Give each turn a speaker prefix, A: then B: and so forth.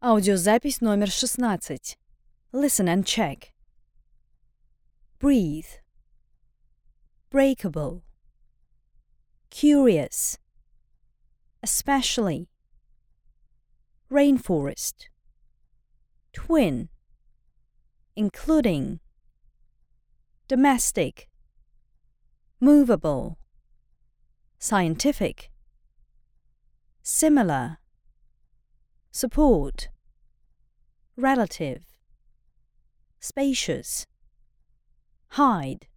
A: Аудиозапись номер 16. Listen and check. Breathe. Breakable. Curious. Especially. Rainforest. Twin. Including. Domestic. Movable. Scientific. Similar. Support. Relative. Spacious. Hide.